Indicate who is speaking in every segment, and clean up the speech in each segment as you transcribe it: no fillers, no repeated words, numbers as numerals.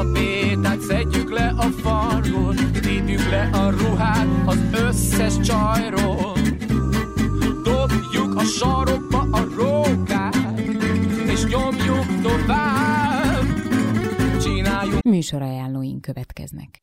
Speaker 1: tapétát, szedjük le a falról, védjük le a ruhát az összes csajról. Dobjuk a sarokba a rókát, és nyomjuk tovább. Csináljunk.
Speaker 2: Műsorajánlóink következnek.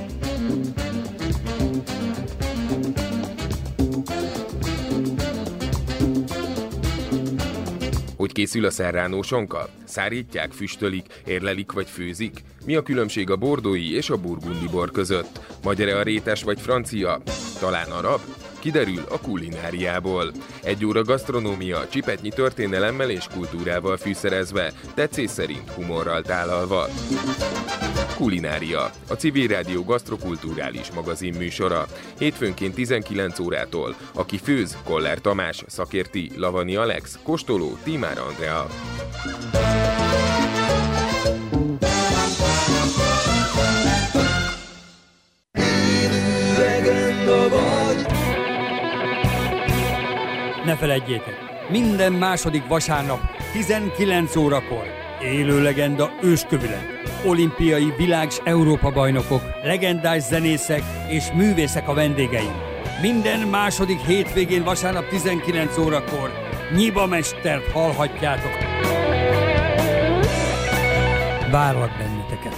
Speaker 3: Hogy készül a serrano sonka? Szárítják, füstölik, érlelik vagy főzik? Mi a különbség a bordói és a burgundi bor között? Magyar-e a rétes vagy francia? Talán arab? Kiderül a kulináriából. 1 óra gasztronómia, csipetnyi történelemmel és kultúrával fűszerezve, tetszés szerint humorral tálalva. Kulinária, a Civil Rádió gasztrokulturális magazin műsora. Hétfőnként 19 órától. Aki főz, Koller Tamás, szakérti, Lavani Alex, kóstoló, Tímár Andrea.
Speaker 4: Ne feledjétek, minden második vasárnap 19 órakor élő legenda őskövület, olimpiai világ- és Európa-bajnokok, legendás zenészek és művészek a vendégeim. Minden második hétvégén vasárnap 19 órakor Nyiba Mestert hallhatjátok. Várlak benneteket!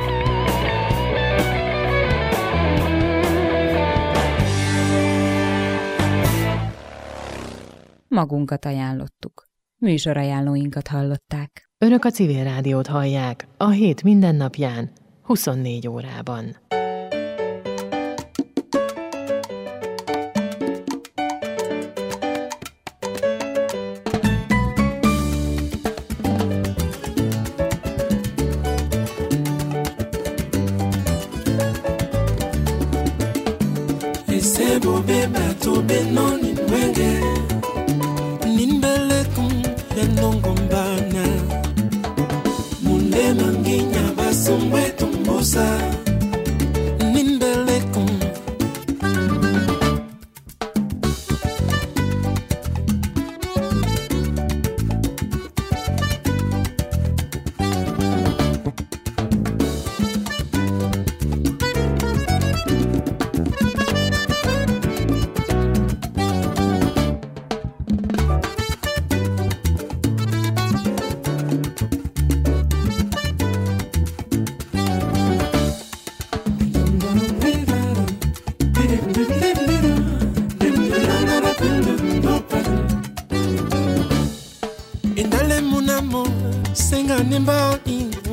Speaker 2: Magunkat ajánlottuk. Műsorajánlóinkat hallották.
Speaker 5: Önök a Civil Rádiót hallják a hét minden napján, 24 órában.
Speaker 6: Nongombana Mule manginya basumbe tumbosa